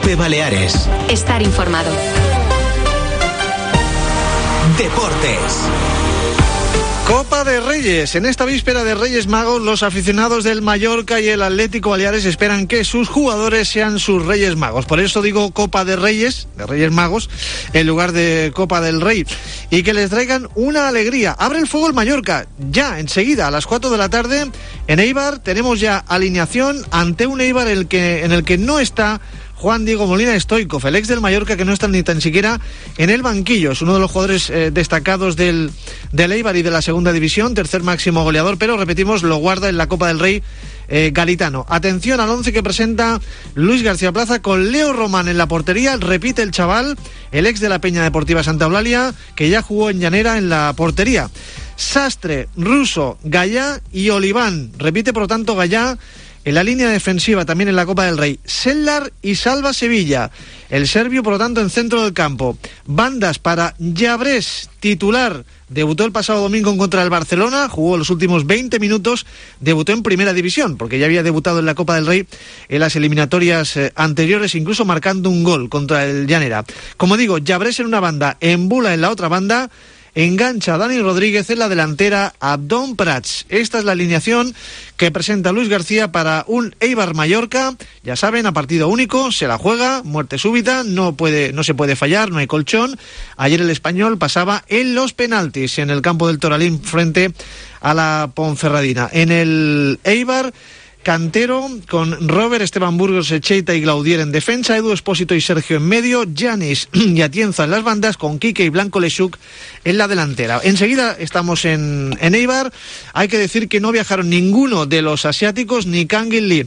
Cope Baleares. Estar informado. Deportes. Copa de Reyes. En esta víspera de Reyes Magos, los aficionados del Mallorca y el Atlético Baleares esperan que sus jugadores sean sus Reyes Magos. Por eso digo Copa de Reyes Magos, en lugar de Copa del Rey. Y que les traigan una alegría. Abre el fuego el Mallorca. Ya, enseguida, a las 4 de la tarde, en Eibar, tenemos ya alineación ante un Eibar en el que no está Juan Diego Molina Stoichkov, el ex del Mallorca, que no está ni tan siquiera en el banquillo. Es uno de los jugadores destacados del Eibar y de la segunda división, tercer máximo goleador, pero repetimos, lo guarda en la Copa del Rey Garitano. Atención al 11 que presenta Luis García Plaza, con Leo Román en la portería. Repite el chaval, el ex de la Peña Deportiva Santa Eulalia, que ya jugó en Llanera en la portería. Sastre, Russo, Gallá y Oliván. Repite, por lo tanto, Gallá en la línea defensiva, también en la Copa del Rey. Sellar y Salva Sevilla. El serbio, por lo tanto, en centro del campo. Bandas para Llabrés, titular. Debutó el pasado domingo contra el Barcelona, jugó los últimos 20 minutos, debutó en Primera División, porque ya había debutado en la Copa del Rey en las eliminatorias anteriores, incluso marcando un gol contra el Llanera. Como digo, Llabrés en una banda, Embula en la otra banda. Engancha a Dani Rodríguez en la delantera, Abdón Prats. Esta es la alineación que presenta Luis García para un Eibar Mallorca. Ya saben, a partido único, se la juega, muerte súbita, no se puede fallar, no hay colchón. Ayer el Español pasaba en los penaltis en el campo del Toralín frente a la Ponferradina. En el Eibar, cantero, con Robert, Esteban Burgos, Echeita y Glaudier en defensa, Edu Espósito y Sergio en medio, Yanis y Atienza en las bandas, con Quique y Blanco Lechuk en la delantera. Enseguida estamos en Eibar. Hay que decir que no viajaron ninguno de los asiáticos, ni Kangin Lee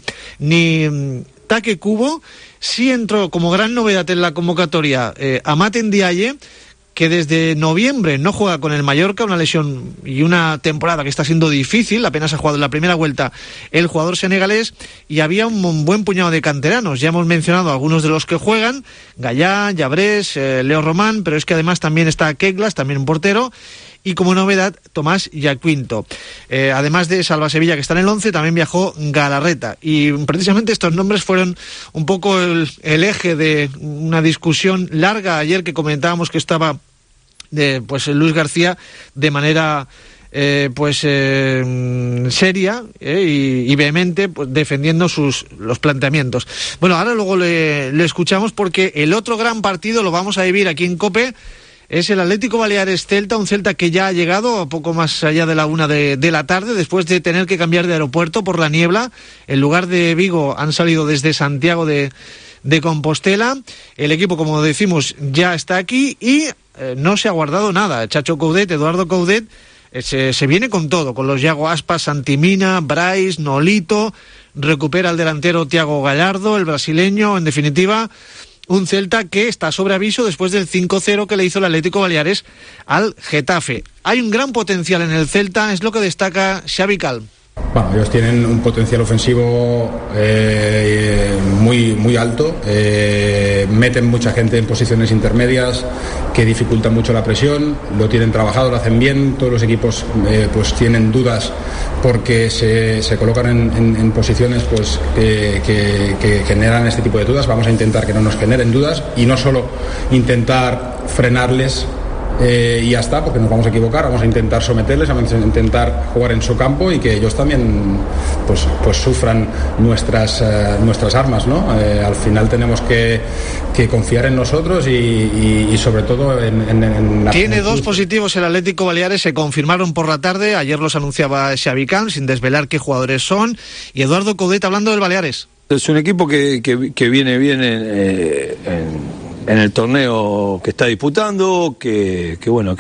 ni Take Kubo. Sí entró como gran novedad en la convocatoria Amat Ndiaye, que desde noviembre no juega con el Mallorca, una lesión y una temporada que está siendo difícil. Apenas ha jugado en la primera vuelta el jugador senegalés, y había un buen puñado de canteranos. Ya hemos mencionado algunos de los que juegan: Gallá, Llabrés, Leo Román, pero es que además también está Keklas, también un portero, y como novedad Tomás Yaquinto. Además de Salva Sevilla, que está en el 11, también viajó Galarreta, y precisamente estos nombres fueron un poco el eje de una discusión larga ayer, que comentábamos que estaba Luis García de manera seria y vehemente, pues, defendiendo los planteamientos. Bueno, ahora luego le escuchamos, porque el otro gran partido lo vamos a vivir aquí en COPE. Es el Atlético Baleares Celta, un Celta que ya ha llegado a poco más allá de la 1 de la tarde, después de tener que cambiar de aeropuerto por la niebla. En lugar de Vigo han salido desde Santiago de Compostela. El equipo, como decimos, ya está aquí y no se ha guardado nada. Chacho Coudet, Eduardo Coudet, se viene con todo, con los Yago Aspas, Santimina, Brais, Nolito, recupera el delantero Thiago Gallardo, el brasileño. En definitiva, un Celta que está sobre aviso después del 5-0 que le hizo el Atlético Baleares al Getafe. Hay un gran potencial en el Celta, es lo que destaca Xavi Calm. Bueno, ellos tienen un potencial ofensivo muy, muy alto, meten mucha gente en posiciones intermedias que dificultan mucho la presión, lo tienen trabajado, lo hacen bien. Todos los equipos pues tienen dudas porque se colocan en posiciones pues que generan este tipo de dudas. Vamos a intentar que no nos generen dudas, y no solo intentar frenarles y ya está, porque nos vamos a equivocar. Vamos a intentar someterles, vamos a intentar jugar en su campo, y que ellos también pues sufran nuestras armas, ¿no? Al final tenemos que confiar en nosotros y sobre todo en la... Tiene 2 positivos el Atlético Baleares, se confirmaron por la tarde. Ayer los anunciaba Xavi Calm, sin desvelar qué jugadores son. Y Eduardo Coudet hablando del Baleares. Es un equipo que viene bien en el torneo que está disputando, que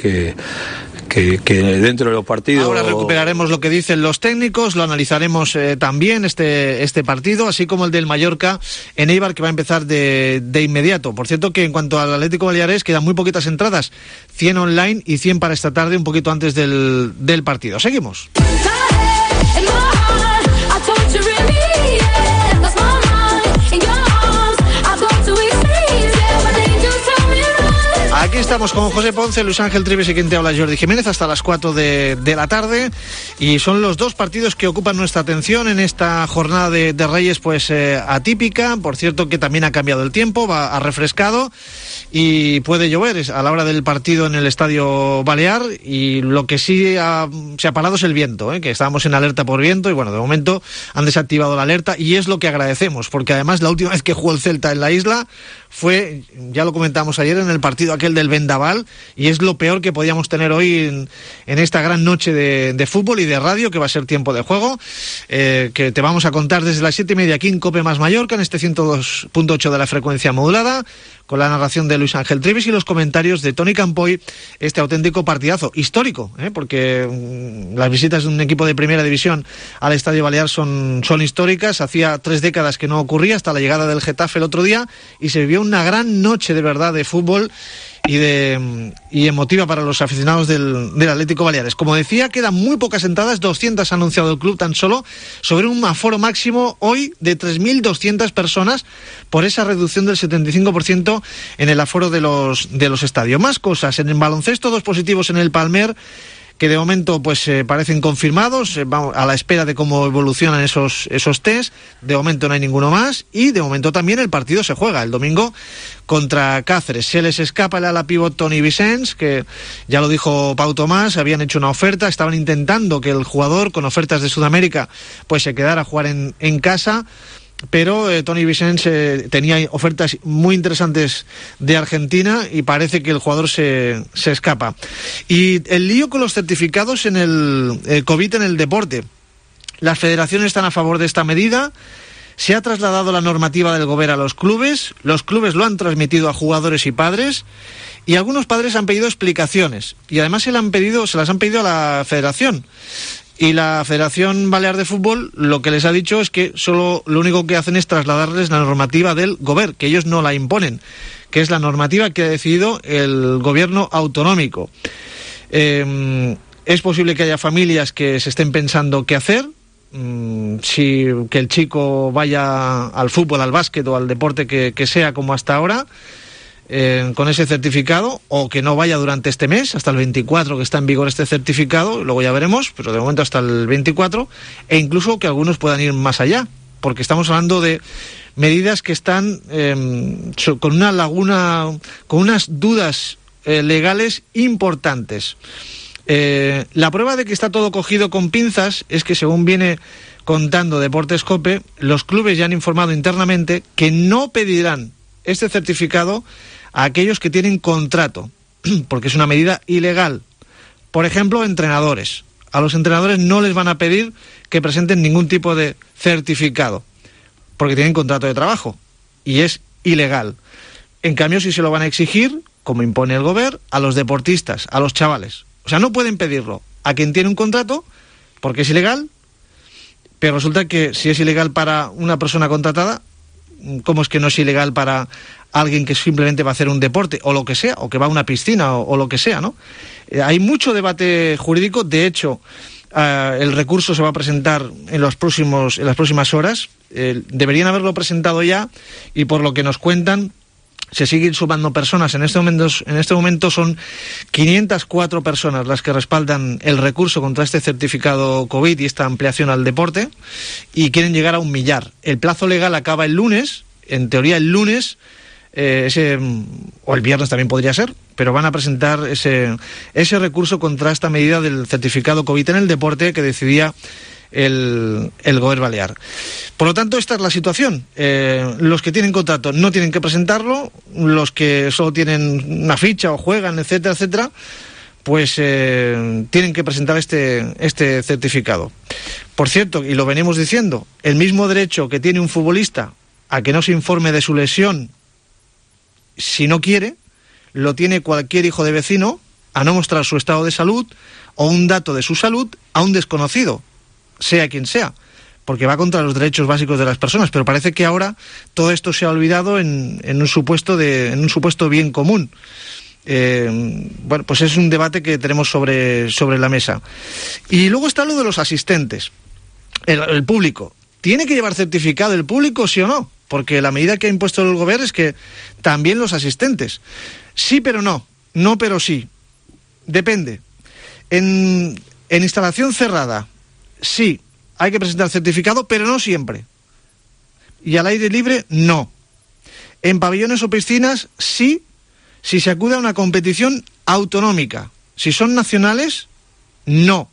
dentro de los partidos... Ahora recuperaremos lo que dicen los técnicos, lo analizaremos también este partido, así como el del Mallorca en Eibar, que va a empezar de inmediato. Por cierto, que en cuanto al Atlético Baleares, quedan muy poquitas entradas, 100 online y 100 para esta tarde, un poquito antes del partido. Seguimos. Aquí está Estamos con José Ponce, Luis Ángel Trives y quien te habla, Jordi Jiménez, hasta las 4 de la tarde, y son los dos partidos que ocupan nuestra atención en esta jornada de Reyes, pues atípica. Por cierto, que también ha cambiado el tiempo, ha refrescado y puede llover a la hora del partido en el Estadio Balear, y lo que sí se ha parado es el viento, que estábamos en alerta por viento, y bueno, de momento han desactivado la alerta, y es lo que agradecemos, porque además la última vez que jugó el Celta en la isla fue, ya lo comentamos ayer, en el partido aquel del Vendaval, y es lo peor que podíamos tener hoy en esta gran noche de fútbol y de radio, que va a ser tiempo de juego, que te vamos a contar desde las 7:30 aquí en COPE más Mallorca, en este 102.8 de la frecuencia modulada, con la narración de Luis Ángel Trives y los comentarios de Toni Campoy. Este auténtico partidazo histórico, porque las visitas de un equipo de primera división al Estadio Balear son históricas. Hacía 3 décadas que no ocurría, hasta la llegada del Getafe el otro día, y se vivió una gran noche de verdad de fútbol y emotiva para los aficionados del Atlético Baleares. Como decía, quedan muy pocas entradas, 200 ha anunciado el club tan solo, sobre un aforo máximo hoy de 3.200 personas, por esa reducción del 75% en el aforo de los estadios. Más cosas, en el baloncesto, 2 positivos en el Palmer, que de momento pues parecen confirmados, vamos a la espera de cómo evolucionan esos test. De momento no hay ninguno más, y de momento también el partido se juega el domingo contra Cáceres. Se les escapa el ala pívot Toni Vicens, que ya lo dijo Pau Tomás, habían hecho una oferta, estaban intentando que el jugador con ofertas de Sudamérica pues se quedara a jugar en casa, pero Toni Vicens tenía ofertas muy interesantes de Argentina, y parece que el jugador se escapa. Y el lío con los certificados en el COVID en el deporte. Las federaciones están a favor de esta medida. Se ha trasladado la normativa del Gobierno a los clubes lo han transmitido a jugadores y padres, y algunos padres han pedido explicaciones, y además se las han pedido a la federación. Y la Federación Balear de Fútbol lo que les ha dicho es que solo lo único que hacen es trasladarles la normativa del Gobierno, que ellos no la imponen, que es la normativa que ha decidido el gobierno autonómico. Es posible que haya familias que se estén pensando qué hacer, si que el chico vaya al fútbol, al básquet o al deporte que sea como hasta ahora, con ese certificado, o que no vaya durante este mes, hasta el 24 que está en vigor este certificado, luego ya veremos, pero de momento hasta el 24, e incluso que algunos puedan ir más allá, porque estamos hablando de medidas que están con una laguna, con unas dudas legales importantes. La prueba de que está todo cogido con pinzas es que, según viene contando Deportes COPE, los clubes ya han informado internamente que no pedirán este certificado a aquellos que tienen contrato, porque es una medida ilegal. Por ejemplo, entrenadores. A los entrenadores no les van a pedir que presenten ningún tipo de certificado, porque tienen contrato de trabajo, y es ilegal. En cambio, sí se lo van a exigir, como impone el Gobierno, a los deportistas, a los chavales. O sea, no pueden pedirlo a quien tiene un contrato, porque es ilegal, pero resulta que si es ilegal para una persona contratada, ¿cómo es que no es ilegal para alguien que simplemente va a hacer un deporte, o lo que sea, o que va a una piscina, o lo que sea, ¿no? Hay mucho debate jurídico. De hecho, el recurso se va a presentar en las próximas horas. Deberían haberlo presentado ya, y por lo que nos cuentan, se siguen sumando personas. En este momento son 504 personas las que respaldan el recurso contra este certificado COVID y esta ampliación al deporte, y quieren llegar a 1 millar. El plazo legal acaba el lunes, en teoría el lunes, o el viernes también podría ser, pero van a presentar ese recurso contra esta medida del certificado COVID en el deporte que decidía el Gobierno Balear. Por lo tanto, esta es la situación. Los que tienen contrato no tienen que presentarlo, los que solo tienen una ficha o juegan, etcétera, etcétera, pues tienen que presentar este certificado. Por cierto, y lo venimos diciendo, el mismo derecho que tiene un futbolista a que no se informe de su lesión si no quiere, lo tiene cualquier hijo de vecino a no mostrar su estado de salud o un dato de su salud a un desconocido, sea quien sea, porque va contra los derechos básicos de las personas. Pero parece que ahora todo esto se ha olvidado en un supuesto bien común. Bueno, pues es un debate que tenemos sobre la mesa. Y luego está lo de los asistentes, el público. ¿Tiene que llevar certificado el público, sí o no? Porque la medida que ha impuesto el Gobierno es que también los asistentes. Sí, pero no. no, pero sí. Depende. En instalación cerrada, sí, hay que presentar certificado, pero no siempre. Y al aire libre, no. En pabellones o piscinas, sí, si se acude a una competición autonómica. Si son nacionales, no.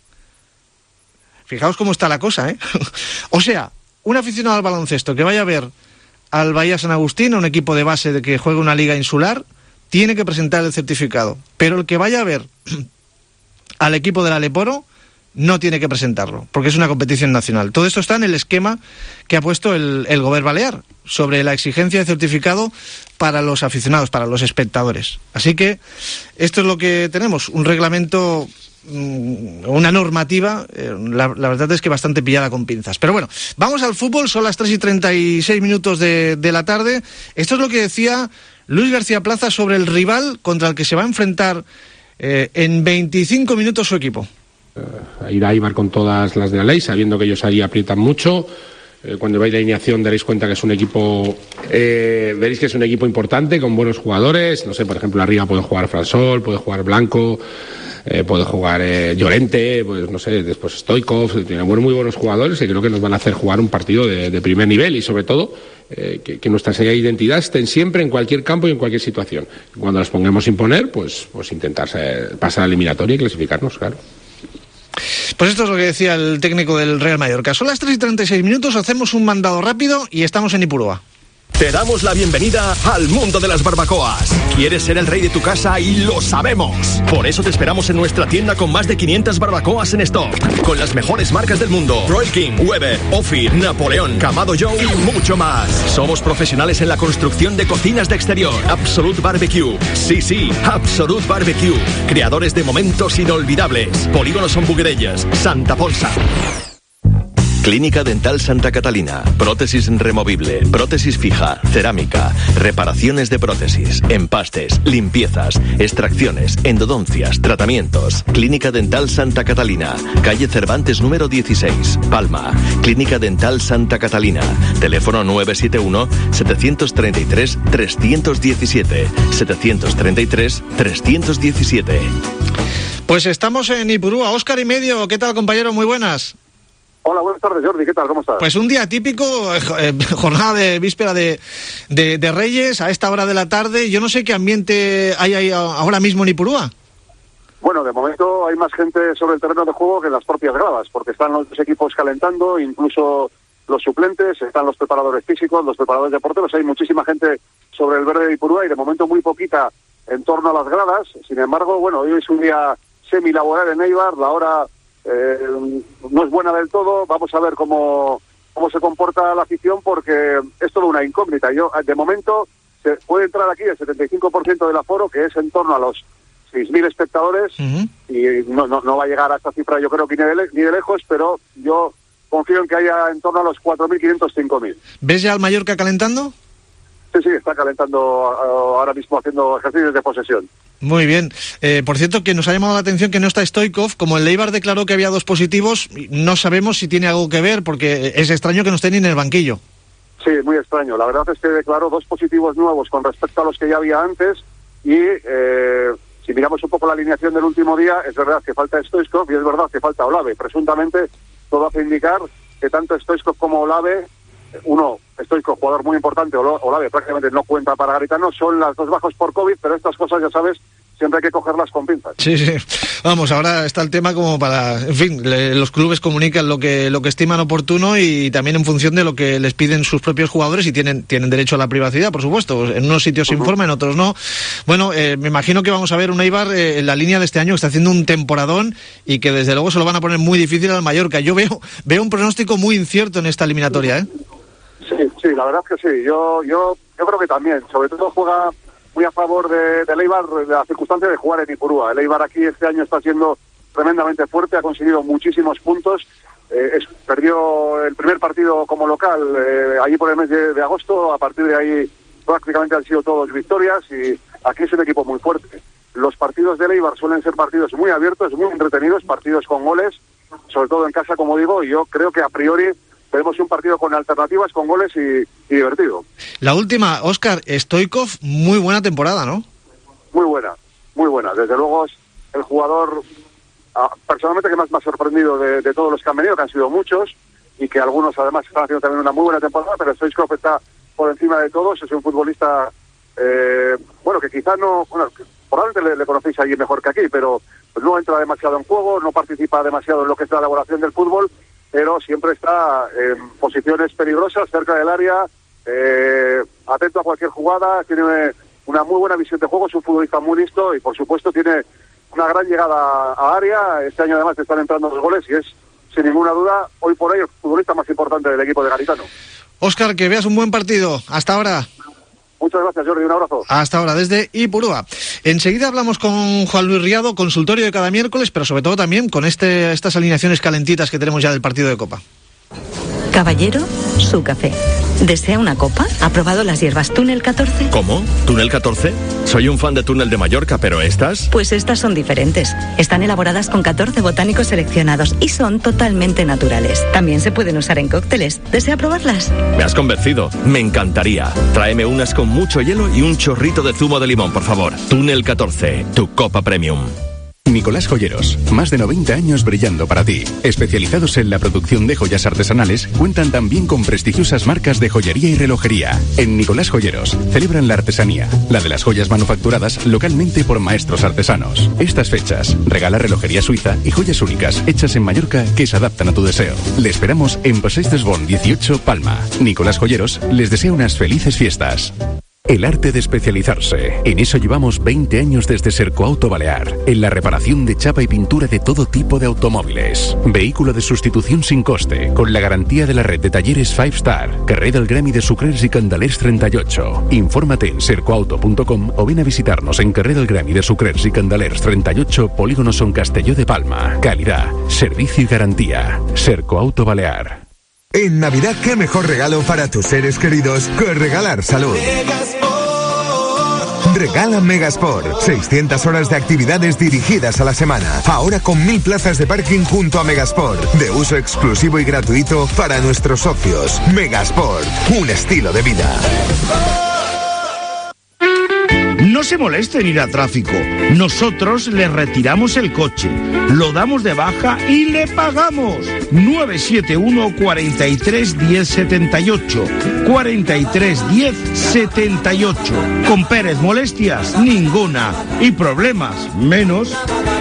Fijaos cómo está la cosa, ¿eh? O sea, un aficionado al baloncesto que vaya a ver al Bahía San Agustín, un equipo de base de que juegue una liga insular, tiene que presentar el certificado. Pero el que vaya a ver al equipo del Aleporo no tiene que presentarlo, porque es una competición nacional. Todo esto está en el esquema que ha puesto el Govern Balear sobre la exigencia de certificado para los aficionados, para los espectadores. Así que esto es lo que tenemos, un reglamento, una normativa, la verdad es que bastante pillada con pinzas. Pero bueno, vamos al fútbol, son las 3:36 de la tarde. Esto es lo que decía Luis García Plaza sobre el rival contra el que se va a enfrentar en 25 minutos su equipo. Irá Eibar con todas las de la ley, sabiendo que ellos ahí aprietan mucho. Cuando veáis la alineación daréis cuenta que es un equipo, veréis que es un equipo importante, con buenos jugadores. No sé, por ejemplo, arriba puede jugar Fransol, puede jugar Blanco, puede jugar Llorente, pues no sé, después Stoikov. Tiene muy buenos jugadores y creo que nos van a hacer jugar un partido de primer nivel y sobre todo que nuestra señal de identidad estén siempre en cualquier campo y en cualquier situación. Cuando las pongamos a imponer, pues intentar pasar a la eliminatoria y clasificarnos, claro. Pues esto es lo que decía el técnico del Real Mallorca. Son las 3:36, hacemos un mandado rápido y estamos en Ipurúa. Te damos la bienvenida al mundo de las barbacoas. ¿Quieres ser el rey de tu casa? Y lo sabemos. Por eso te esperamos en nuestra tienda con más de 500 barbacoas en stock. Con las mejores marcas del mundo. Royal King, Weber, Ophir, Napoleón, Kamado Joe y mucho más. Somos profesionales en la construcción de cocinas de exterior. Absolute Barbecue. Sí, Absolute Barbecue. Creadores de momentos inolvidables. Polígono Son Buguerellas, Santa Ponsa. Clínica Dental Santa Catalina. Prótesis removible, prótesis fija, cerámica, reparaciones de prótesis, empastes, limpiezas, extracciones, endodoncias, tratamientos. Clínica Dental Santa Catalina. Calle Cervantes número 16, Palma. Clínica Dental Santa Catalina. Teléfono 971-733-317. 733-317. Pues estamos en Ipurúa. Óscar y Medio, ¿qué tal, compañero? Muy buenas. Hola, buenas tardes, Jordi, ¿qué tal? ¿Cómo estás? Pues un día típico, jornada de víspera de Reyes, a esta hora de la tarde. Yo no sé qué ambiente hay ahí ahora mismo en Ipurúa. Bueno, de momento hay más gente sobre el terreno de juego que en las propias gradas, porque están los equipos calentando, incluso los suplentes, están los preparadores físicos, los preparadores de porteros. Hay muchísima gente sobre el verde de Ipurúa y de momento muy poquita en torno a las gradas. Sin embargo, bueno, hoy es un día semilaboral en Eibar, la hora no es buena del todo. Vamos a ver cómo se comporta la afición, porque es toda una incógnita. Yo, de momento, se puede entrar aquí el 75% del aforo, que es en torno a los 6.000 espectadores, y no va a llegar a esta cifra, yo creo que ni de lejos, pero yo confío en que haya en torno a los 4.500, 5.000. ¿Ves ya al Mallorca calentando? Sí, está calentando ahora mismo, haciendo ejercicios de posesión. Muy bien. Por cierto, que nos ha llamado la atención que no está Stoikov. Como el Eibar declaró que había 2 positivos, no sabemos si tiene algo que ver, porque es extraño que no esté ni en el banquillo. Sí, muy extraño. La verdad es que declaró 2 positivos nuevos con respecto a los que ya había antes, y si miramos un poco la alineación del último día, es verdad que falta Stoikov y es verdad que falta Olave. Presuntamente todo hace indicar que tanto Stoikov como Olave, Stoikov, jugador muy importante, Olave prácticamente no cuenta para Garitano, son las 2 bajos por COVID, pero estas cosas, ya sabes, siempre hay que cogerlas con pinzas. Sí. Vamos, ahora está el tema como para... En fin, los clubes comunican lo que estiman oportuno y también en función de lo que les piden sus propios jugadores, y tienen derecho a la privacidad, por supuesto. En unos sitios se informa, en otros no. Bueno, me imagino que vamos a ver un Eibar en la línea de este año que está haciendo un temporadón y que desde luego se lo van a poner muy difícil al Mallorca. Yo veo un pronóstico muy incierto en esta eliminatoria, ¿eh? Sí, la verdad es que sí. Yo creo que también. Sobre todo juega muy a favor de Eibar la circunstancia de jugar en Ipurúa. El Eibar aquí este año está siendo tremendamente fuerte, ha conseguido muchísimos puntos. Perdió el primer partido como local allí por el mes de agosto. A partir de ahí prácticamente han sido todos victorias, y aquí es un equipo muy fuerte. Los partidos del Eibar suelen ser partidos muy abiertos, muy entretenidos, partidos con goles, sobre todo en casa, como digo, y yo creo que a priori tenemos un partido con alternativas, con goles y divertido. La última, Óscar, Stoikov, muy buena temporada, ¿no? Muy buena. muy buena. Desde luego es el jugador personalmente que más me ha sorprendido de todos los que han venido, que han sido muchos, y que algunos además están haciendo también una muy buena temporada, pero Stoichkov está por encima de todos. Es un futbolista, que quizás no, probablemente le conocéis a alguien mejor que aquí, pero pues no entra demasiado en juego, no participa demasiado en lo que es la elaboración del fútbol, pero siempre está en posiciones peligrosas, cerca del área, atento a cualquier jugada, tiene una muy buena visión de juego, es un futbolista muy listo y por supuesto tiene una gran llegada a área. Este año además están entrando 2 goles y es, sin ninguna duda, hoy por hoy el futbolista más importante del equipo de Garitano. Óscar, que veas un buen partido. Hasta ahora. Muchas gracias, Jordi, un abrazo. Hasta ahora, desde Ipurúa. Enseguida hablamos con Juan Luis Riado, consultorio de cada miércoles, pero sobre todo también con estas alineaciones calentitas que tenemos ya del partido de Copa. Caballero, su café. ¿Desea una copa? ¿Ha probado las hierbas Túnel 14? ¿Cómo? ¿Túnel 14? Soy un fan de Túnel de Mallorca, pero ¿estas? Pues estas son diferentes. Están elaboradas con 14 botánicos seleccionados y son totalmente naturales. También se pueden usar en cócteles. ¿Desea probarlas? Me has convencido. Me encantaría. Tráeme unas con mucho hielo y un chorrito de zumo de limón, por favor. Túnel 14, tu copa premium. Nicolás Joyeros, más de 90 años brillando para ti. Especializados en la producción de joyas artesanales, cuentan también con prestigiosas marcas de joyería y relojería. En Nicolás Joyeros celebran la artesanía, la de las joyas manufacturadas localmente por maestros artesanos. Estas fechas, regala relojería suiza y joyas únicas hechas en Mallorca que se adaptan a tu deseo. Le esperamos en Passeig d'Esborn 18, Palma. Nicolás Joyeros les desea unas felices fiestas. El arte de especializarse. En eso llevamos 20 años desde Sercoauto Balear, en la reparación de chapa y pintura de todo tipo de automóviles. Vehículo de sustitución sin coste, con la garantía de la red de talleres 5 Star, carrer del Gremi de Sucrers y Candelers 38. Infórmate en sercoauto.com o ven a visitarnos en carrer del Gremi de Sucrers y Candelers 38, Polígono Son Castelló de Palma. Calidad, servicio y garantía. Sercoauto Balear. En Navidad, qué mejor regalo para tus seres queridos que regalar salud. Regala Megasport. 600 horas de actividades dirigidas a la semana. Ahora con 1000 plazas de parking junto a Megasport. De uso exclusivo y gratuito para nuestros socios. Megasport. Un estilo de vida. No se moleste en ir a tráfico. Nosotros le retiramos el coche, lo damos de baja y le pagamos. 971 43 10 78. 43 10 78. Con Pérez molestias ninguna y problemas menos.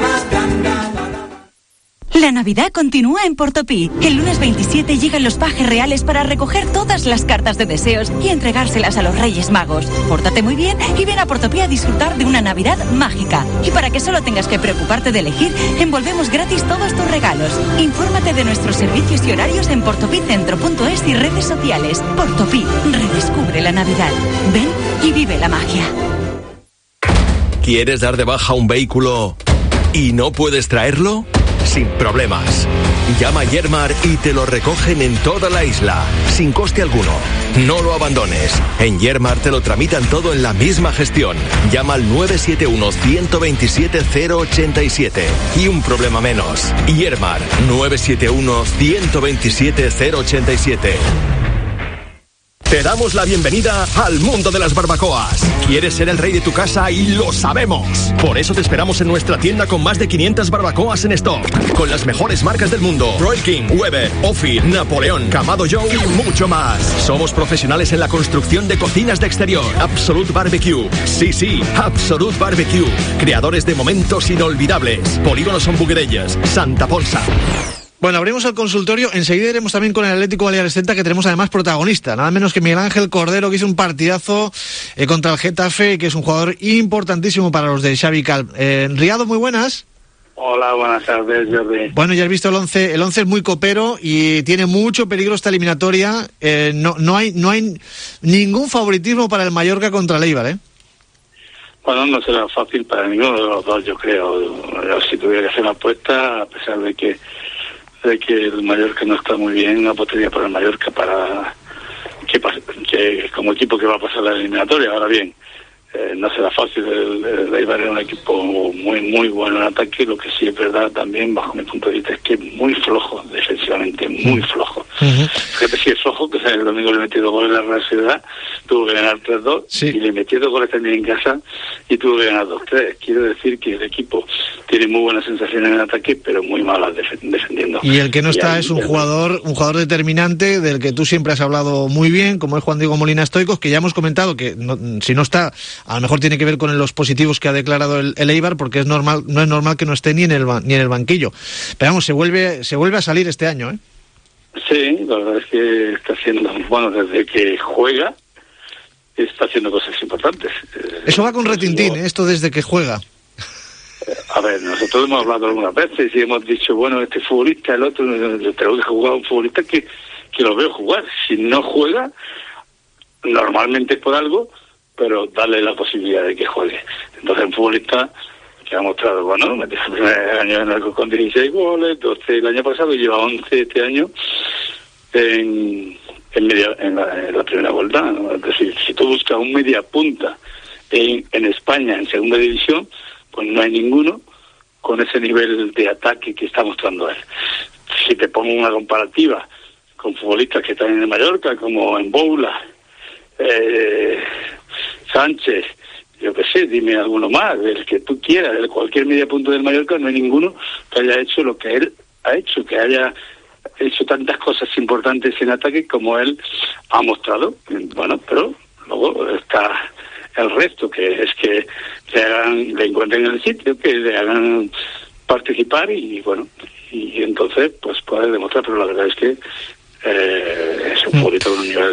La Navidad continúa en Portopí. El lunes 27 llegan los pajes reales para recoger todas las cartas de deseos y entregárselas a los Reyes Magos. Pórtate muy bien y ven a Portopí a disfrutar de una Navidad mágica. Y para que solo tengas que preocuparte de elegir, envolvemos gratis todos tus regalos. Infórmate de nuestros servicios y horarios en portopicentro.es y redes sociales. Portopí, redescubre la Navidad. Ven y vive la magia. ¿Quieres dar de baja un vehículo y no puedes traerlo? Sin problemas. Llama a Yermar y te lo recogen en toda la isla, sin coste alguno. No lo abandones. En Yermar te lo tramitan todo en la misma gestión. Llama al 971-127-087 y un problema menos. Yermar, 971-127-087. Te damos la bienvenida al mundo de las barbacoas. ¿Quieres ser el rey de tu casa? Y lo sabemos. Por eso te esperamos en nuestra tienda con más de 500 barbacoas en stock. Con las mejores marcas del mundo. Royal King, Weber, Ophir, Napoleón, Kamado Joe y mucho más. Somos profesionales en la construcción de cocinas de exterior. Absolute Barbecue. Sí, Absolute Barbecue. Creadores de momentos inolvidables. Polígono Son Buguerellas, Santa Ponsa. Bueno, abrimos el consultorio, enseguida iremos también con el Atlético Baleares Celta, que tenemos además protagonista, nada menos que Miguel Ángel Cordero, que hizo un partidazo contra el Getafe, que es un jugador importantísimo para los de Xavi Calp. Riado, muy buenas. Hola, buenas tardes, Jordi. Bueno, ya has visto el 11 es muy copero y tiene mucho peligro esta eliminatoria. No hay ningún favoritismo para el Mallorca contra el Eibar, ¿eh? Bueno, no será fácil para ninguno de los dos, yo creo. Si tuviera que hacer una apuesta, a pesar de que el Mallorca no está muy bien, una apostaría por el Mallorca para que como equipo que va a pasar la eliminatoria. Ahora bien, no será fácil. El Eibar es un equipo muy bueno en ataque. Lo que sí es verdad también, bajo mi punto de vista, es que es muy flojo defensivamente, muy flojo. Fíjate si es flojo, que el domingo le metió 2 goles a la Real Sociedad, tuvo que ganar 3-2, y le metió 2 goles también en casa y tuvo que ganar 2-3. Quiero decir que el equipo tiene muy buenas sensaciones en ataque, pero muy malas defendiendo. Y el que no está es un jugador determinante, del que tú siempre has hablado muy bien, como es Juan Diego Molina Stoicos, que ya hemos comentado que si no está, a lo mejor tiene que ver con los positivos que ha declarado el Eibar, porque no es normal que no esté ni en el banquillo. Pero vamos, se vuelve a salir este año, ¿eh? Sí, la verdad es que está haciendo, bueno, desde que juega, está haciendo cosas importantes. Eso va con retintín, esto desde que juega. A ver, nosotros hemos hablado algunas veces y hemos dicho, bueno, este futbolista, el otro, tengo que jugar a un futbolista que lo veo jugar. Si no juega, normalmente es por algo, pero darle la posibilidad de que juegue. Entonces, un futbolista que ha mostrado, bueno, metió el primer año en algo con 16 goles, 12 el año pasado y lleva 11 este año en la primera vuelta, ¿no? Es decir, si tú buscas un media punta en España, en segunda división, pues no hay ninguno con ese nivel de ataque que está mostrando él. Si te pongo una comparativa con futbolistas que están en el Mallorca, como en Boula, Sánchez, yo qué sé, dime alguno más, del que tú quieras, de cualquier media punta del Mallorca, no hay ninguno que haya hecho lo que él ha hecho, que haya hecho tantas cosas importantes en ataque como él ha mostrado. Bueno, pero luego está el resto, que es que le encuentren en el sitio, que le hagan participar y bueno, y entonces pues puede demostrar, pero la verdad es que es un poquito de un nivel.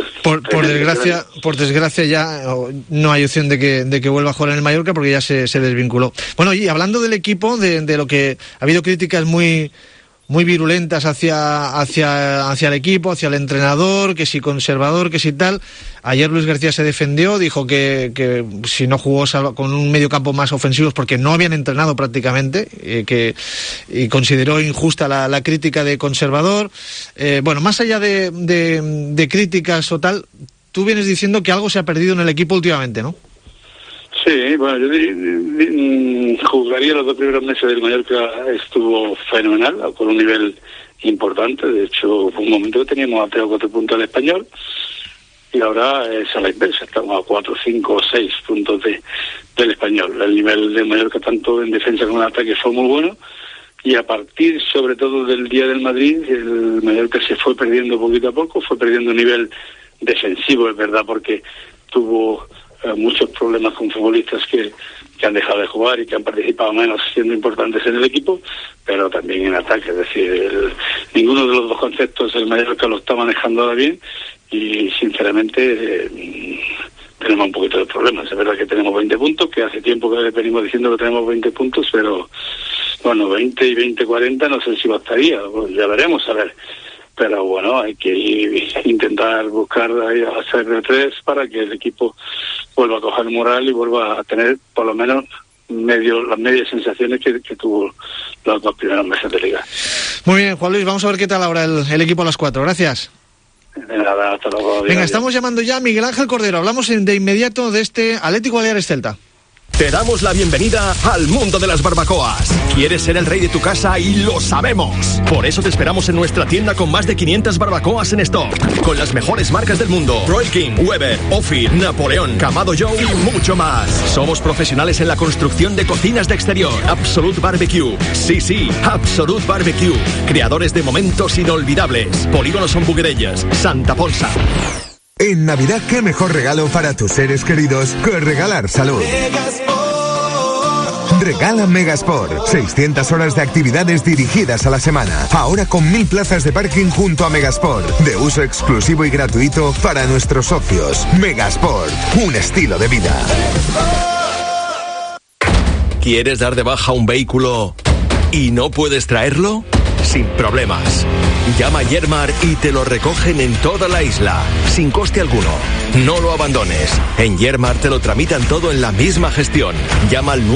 Por desgracia ya no hay opción de que vuelva a jugar en el Mallorca, porque ya se desvinculó. Bueno, y hablando del equipo, de lo que ha habido críticas muy virulentas hacia el equipo, hacia el entrenador, que si conservador, que si tal. Ayer Luis García se defendió, dijo que si no jugó con un medio campo más ofensivo porque no habían entrenado prácticamente, y consideró injusta la crítica de conservador. Bueno, más allá de críticas o tal, tú vienes diciendo que algo se ha perdido en el equipo últimamente, ¿no? Sí, bueno, yo jugaría los 2 primeros meses del Mallorca, estuvo fenomenal, con un nivel importante. De hecho, fue un momento que teníamos a 3 o 4 puntos al Español, y ahora es a la inversa, estamos a 4, 5 o 6 puntos del Español. El nivel del Mallorca, tanto en defensa como en ataque, fue muy bueno, y a partir, sobre todo, del día del Madrid, el Mallorca se fue perdiendo poquito a poco, fue perdiendo nivel defensivo, es verdad, porque tuvo muchos problemas con futbolistas que han dejado de jugar y que han participado menos siendo importantes en el equipo, pero también en ataque. Es decir, ninguno de los dos conceptos el Mallorca lo está manejando ahora bien, y sinceramente tenemos un poquito de problemas. Es verdad que tenemos 20 puntos, que hace tiempo que venimos diciendo que tenemos 20 puntos, pero bueno, 20 y 20, 40 no sé si bastaría, pues ya veremos, a ver. Pero bueno, hay que intentar buscar ahí a hacer de 3 para que el equipo vuelva a coger moral y vuelva a tener por lo menos las medias sensaciones que tuvo los 2 primeros meses de liga. Muy bien, Juan Luis, vamos a ver qué tal ahora el equipo a las 4. Gracias. De nada, hasta luego. Venga, estamos llamando ya a Miguel Ángel Cordero. Hablamos de inmediato de este Atlético Baleares Celta. Te damos la bienvenida al mundo de las barbacoas. ¿Quieres ser el rey de tu casa? Y lo sabemos. Por eso te esperamos en nuestra tienda con más de 500 barbacoas en stock, con las mejores marcas del mundo: Roy King, Weber, Ophir, Napoleón, Kamado Joe y mucho más. Somos profesionales en la construcción de cocinas de exterior. Absolute Barbecue. Sí, Absolute Barbecue. Creadores de momentos inolvidables. Polígono Son Buguerellas, Santa Ponsa. En Navidad, qué mejor regalo para tus seres queridos que regalar salud. Regala Megasport. 600 horas de actividades dirigidas a la semana. Ahora con 1000 plazas de parking junto a Megasport. De uso exclusivo y gratuito para nuestros socios. Megasport. Un estilo de vida. ¿Quieres dar de baja un vehículo y no puedes traerlo? Sin problemas. Llama a Yermar y te lo recogen en toda la isla, sin coste alguno. No lo abandones. En Yermar te lo tramitan todo en la misma gestión. Llama al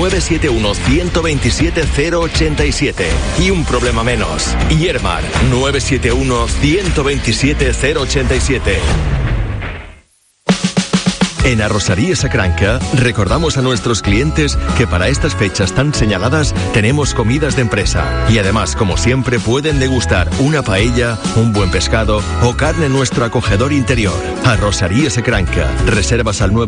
971-127-087 y un problema menos. Yermar, 971-127-087. En Arrosaría Sacranca recordamos a nuestros clientes que para estas fechas tan señaladas tenemos comidas de empresa y además, como siempre, pueden degustar una paella, un buen pescado o carne en nuestro acogedor interior. Arrosaría Sacranca. Reservas al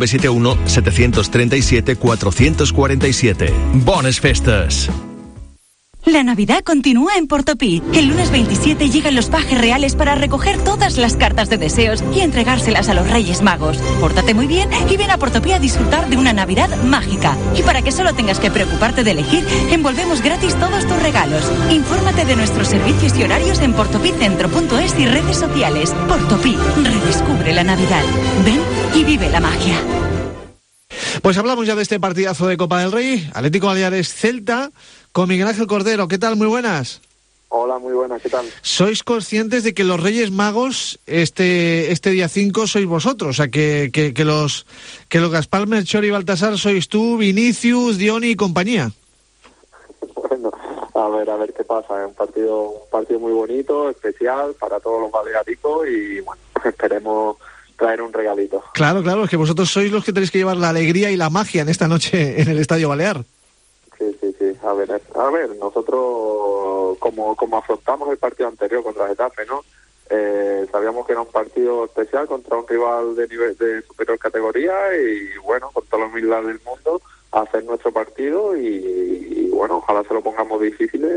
971-737-447. ¡Bones festes! La Navidad continúa en Portopí. El lunes 27 llegan los pajes reales para recoger todas las cartas de deseos y entregárselas a los Reyes Magos. Pórtate muy bien y ven a Portopí a disfrutar de una Navidad mágica. Y para que solo tengas que preocuparte de elegir, envolvemos gratis todos tus regalos. Infórmate de nuestros servicios y horarios en portopicentro.es y redes sociales. Portopí, redescubre la Navidad. Ven y vive la magia. Pues hablamos ya de este partidazo de Copa del Rey, Atlético Baleares Celta, con Miguel Ángel Cordero. ¿Qué tal? Muy buenas. Hola, muy buenas, ¿qué tal? ¿Sois conscientes de que los Reyes Magos este día 5 sois vosotros? O sea, que los Gaspar, Melchor y Baltasar sois tú, Vinicius, Dioni y compañía. Bueno, a ver qué pasa. Es un partido muy bonito, especial para todos los baleáricos y bueno, esperemos traer un regalito. Claro, es que vosotros sois los que tenéis que llevar la alegría y la magia en esta noche en el Estadio Balear. Sí. A ver, nosotros como afrontamos el partido anterior contra Getafe, ¿no? Sabíamos que era un partido especial contra un rival de nivel de superior categoría y bueno, con toda la humildad del mundo, hacer nuestro partido y bueno, ojalá se lo pongamos difícil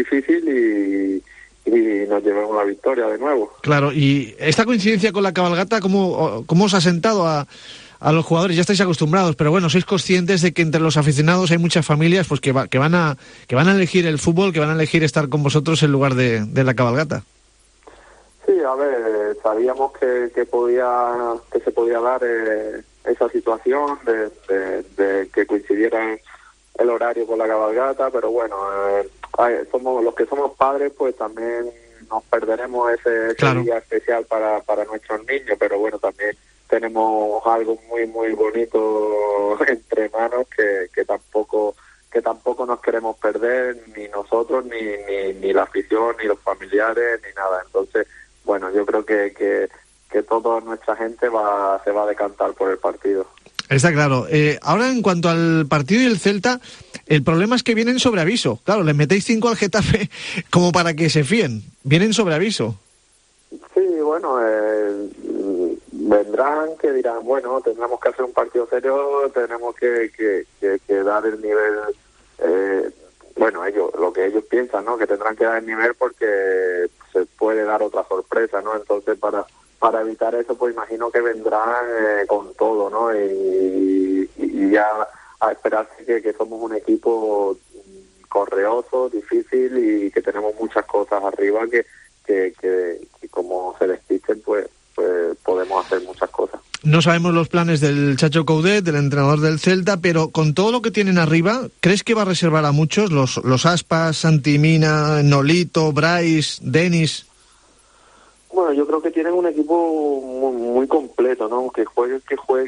y nos llevemos la victoria de nuevo. Claro, y esta coincidencia con la cabalgata, ¿cómo os ha sentado a los jugadores? Ya estáis acostumbrados, pero bueno, sois conscientes de que entre los aficionados hay muchas familias pues que van a elegir el fútbol, que van a elegir estar con vosotros en lugar de la cabalgata. Sí, a ver, sabíamos que se podía dar esa situación de que coincidiera el horario con la cabalgata, pero bueno, somos los que somos padres, pues también nos perderemos ese día especial para nuestros niños, pero bueno, también tenemos algo muy muy bonito entre manos que tampoco nos queremos perder, ni nosotros ni la afición ni los familiares ni nada. Entonces bueno, yo creo que toda nuestra gente se va a decantar por el partido. Está claro. Ahora, en cuanto al partido y el Celta, el problema es que vienen sobre aviso. Claro, les metéis 5 al Getafe como para que se fíen. Vienen sobre aviso. Sí, bueno, vendrán que dirán, bueno, tendremos que hacer un partido serio, tenemos que dar el nivel, bueno, lo que ellos piensan, ¿no? Que tendrán que dar el nivel porque se puede dar otra sorpresa, ¿no? Entonces, para evitar eso, pues imagino que vendrán con todo, ¿no? Y ya a esperarse que somos un equipo correoso, difícil y que tenemos muchas cosas arriba que como se despisten, pues podemos hacer muchas cosas. No sabemos los planes del Chacho Coudet, del entrenador del Celta, pero con todo lo que tienen arriba, ¿crees que va a reservar a muchos? Los Aspas, Santi Mina, Nolito, Brais, Denis. Bueno, yo creo que tienen un equipo muy completo, ¿no? Que juegue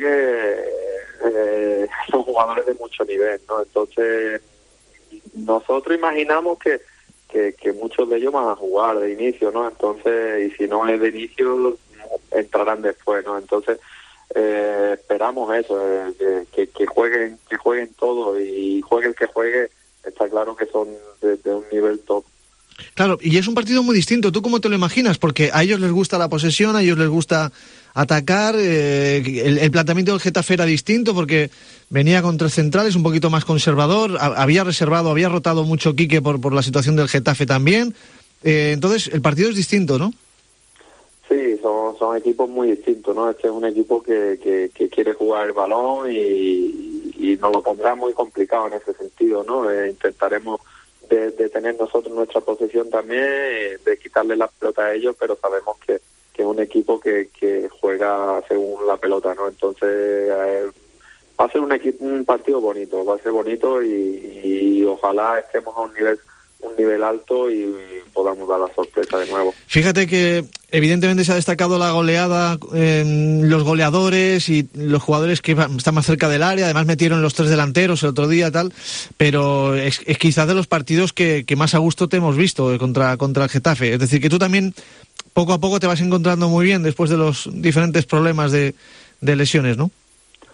son jugadores de mucho nivel, ¿no? Entonces nosotros imaginamos que muchos de ellos van a jugar de inicio, ¿no? Entonces, y si no es de inicio, entrarán después, ¿no? Entonces esperamos eso, que jueguen todos y juegue el que juegue, está claro que son de un nivel top. Claro, y es un partido muy distinto. ¿Tú cómo te lo imaginas? Porque a ellos les gusta la posesión, a ellos les gusta atacar. El planteamiento del Getafe era distinto porque venía con 3 centrales, un poquito más conservador. Había rotado mucho Quique por la situación del Getafe también. Entonces, el partido es distinto, ¿no? Sí, son equipos muy distintos, ¿no? Este es un equipo que quiere jugar el balón y nos lo pondrá muy complicado en ese sentido, ¿no? Intentaremos de tener nosotros nuestra posesión también, de quitarle la pelota a ellos, pero sabemos que es un equipo que juega según la pelota, ¿no? Entonces va a ser un partido bonito, va a ser bonito y ojalá estemos a un nivel alto y podamos dar la sorpresa de nuevo. Fíjate que evidentemente se ha destacado la goleada, los goleadores y los jugadores que están más cerca del área, además metieron los 3 delanteros el otro día tal, pero es quizás de los partidos que más a gusto te hemos visto contra el Getafe. Es decir, que tú también poco a poco te vas encontrando muy bien después de los diferentes problemas de lesiones, ¿no?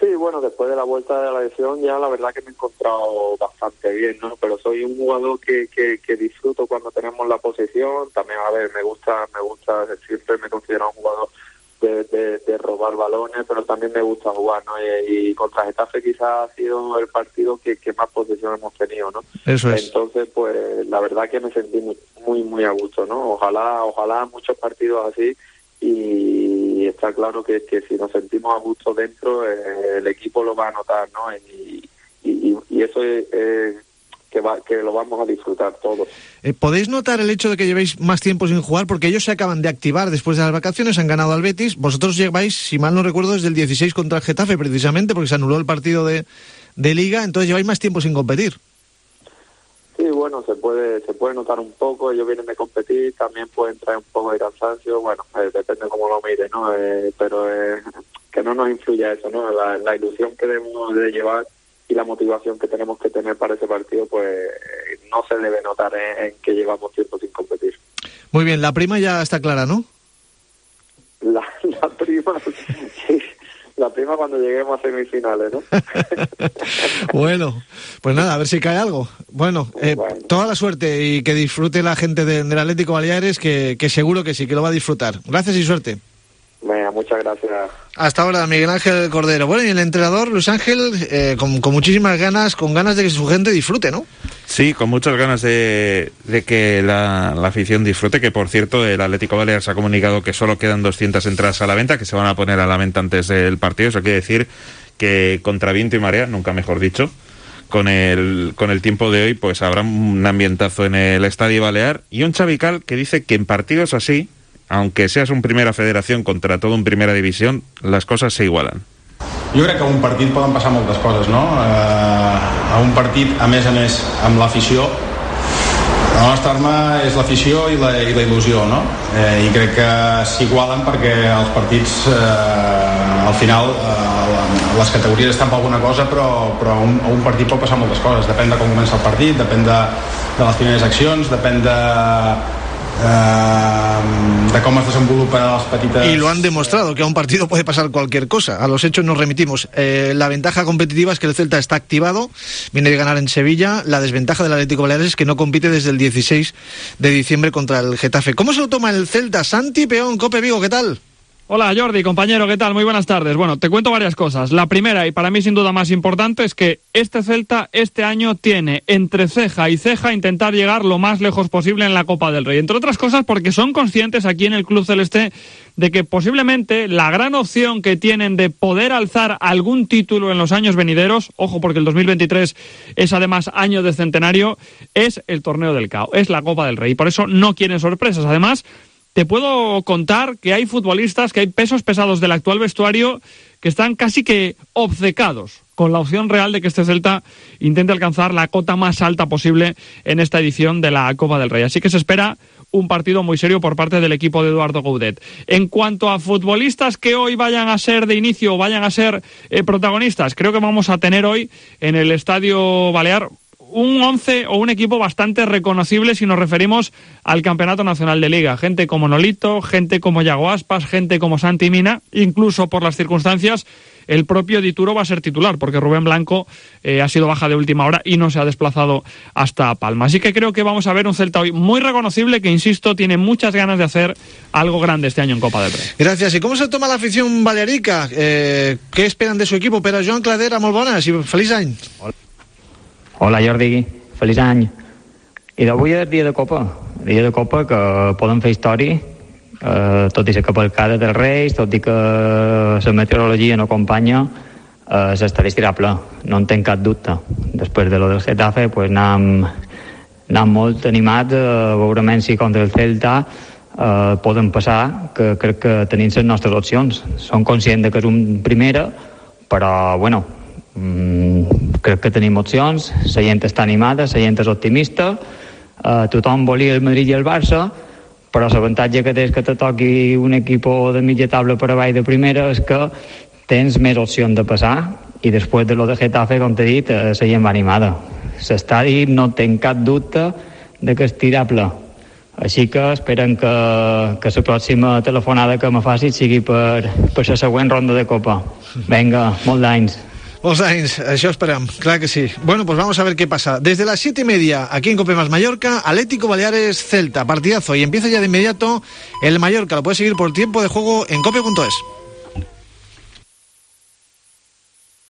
Sí, bueno, después de la vuelta de la lesión ya la verdad que me he encontrado bastante bien, ¿no? Pero soy un jugador que disfruto cuando tenemos la posesión. También, a ver, me gusta, siempre me considero un jugador de robar balones, pero también me gusta jugar, ¿no? Y contra Getafe quizás ha sido el partido que más posesión hemos tenido, ¿no? Eso es. Entonces, pues la verdad que me sentí muy a gusto, ¿no? Ojalá muchos partidos así, y está claro que si nos sentimos a gusto dentro, el equipo lo va a notar, ¿no? Y eso es que lo vamos a disfrutar todos. ¿Podéis notar el hecho de que llevéis más tiempo sin jugar? Porque ellos se acaban de activar después de las vacaciones, han ganado al Betis. Vosotros lleváis, si mal no recuerdo, desde el 16 contra el Getafe, precisamente, porque se anuló el partido de Liga, entonces lleváis más tiempo sin competir. Sí, bueno, se puede notar un poco. Ellos vienen de competir, también pueden traer un poco de cansancio. Bueno, depende cómo lo mire, ¿no? Pero que no nos influya eso, ¿no? La ilusión que debemos de llevar y la motivación que tenemos que tener para ese partido, pues no se debe notar en que llevamos tiempo sin competir. Muy bien, la prima ya está clara, ¿no? La prima, sí, la prima cuando lleguemos a semifinales, ¿no? Bueno, pues nada, a ver si cae algo. Bueno, toda la suerte y que disfrute la gente del Atlético Baleares, que seguro que sí, que lo va a disfrutar. Gracias y suerte. Venga, muchas gracias. Hasta ahora, Miguel Ángel Cordero. Bueno, y el entrenador, Luis Ángel, con muchísimas ganas, con ganas de que su gente disfrute, ¿no? Sí, con muchas ganas de que la afición disfrute, que por cierto el Atlético Baleares ha comunicado que solo quedan 200 entradas a la venta, que se van a poner a la venta antes del partido. Eso quiere decir que contra viento y marea, nunca mejor dicho, con el tiempo de hoy, pues habrá un ambientazo en el Estadio Balear, y un Xavical que dice que en partidos así, aunque seas un primera federación contra todo un primera división, les coses se igualen. Jo crec que a un partit poden passar moltes coses, no? A un partit, a més, amb l'afició, la nostra arma és l'afició i la il·lusió, no? I crec que s'igualen perquè els partits, al final, les categories estan per alguna cosa, però a un partit pot passar moltes coses. Depèn de com comença el partit, depèn de les primeres accions, depèn de cómo se desenvolupan las petitas. Y lo han demostrado, que a un partido puede pasar cualquier cosa. A los hechos nos remitimos. La ventaja competitiva es que el Celta está activado, viene de ganar en Sevilla. La desventaja del Atlético Baleares es que no compite desde el 16 de diciembre contra el Getafe. ¿Cómo se lo toma el Celta? Santi Peón, Cope Vigo, ¿qué tal? Hola Jordi, compañero, ¿qué tal? Muy buenas tardes. Bueno, te cuento varias cosas. La primera, y para mí sin duda más importante, es que este Celta este año tiene entre ceja y ceja intentar llegar lo más lejos posible en la Copa del Rey. Entre otras cosas porque son conscientes aquí en el Club Celeste de que posiblemente la gran opción que tienen de poder alzar algún título en los años venideros, ojo porque el 2023 es además año de centenario, es el Torneo del CAO, es la Copa del Rey. Y por eso no quieren sorpresas. Además, te puedo contar que hay futbolistas, que hay pesos pesados del actual vestuario que están casi que obcecados con la opción real de que este Celta intente alcanzar la cota más alta posible en esta edición de la Copa del Rey. Así que se espera un partido muy serio por parte del equipo de Eduardo Goudet. En cuanto a futbolistas que hoy vayan a ser de inicio o vayan a ser protagonistas, creo que vamos a tener hoy en el Estadio Balear un 11 o un equipo bastante reconocible si nos referimos al Campeonato Nacional de Liga. Gente como Nolito, gente como Yago Aspas, gente como Santi Mina, incluso por las circunstancias, el propio Dituro va a ser titular, porque Rubén Blanco ha sido baja de última hora y no se ha desplazado hasta Palma. Así que creo que vamos a ver un Celta hoy muy reconocible que, insisto, tiene muchas ganas de hacer algo grande este año en Copa del Rey. Gracias. ¿Y cómo se toma la afición balearica? ¿Qué esperan de su equipo? Pero Joan Cladera, molt bones i feliç any. Hola Jordi, feliç any. I d'avui és dia de Copa que poden fer història, tot i la cavalcada dels Reis, tot i que la meteorologia no acompanya, s'estadística ple, no en tenc cap dubte. Després de lo del Getafe, pues anam molt animats a veure si contra el Celta poden passar, que crec que tenim les nostres opcions. Som conscients que és un primera, però bueno, crec que tenim opcions, la gent està animada, la gent és optimista, tothom volia el Madrid i el Barça, però l'avantatge que té que te toqui un equip de mitja taula per avall de primera és que tens més opcions de passar, i després de lo de Getafe, com t'he dit, la gent va animada. L'estadi no tenc cap dubte de que estirà ple. Així que esperem que la pròxima telefonada que me faci sigui per la següent ronda de Copa. Venga, molts anys. Molts anys, això esperem, claro que sí. Bueno, pues vamos a ver qué pasa. Desde las 7:30, aquí en Cope Más Mallorca, Atlético Baleares Celta, partidazo, y empieza ya de inmediato el Mallorca. Lo puedes seguir por tiempo de juego en cope.es.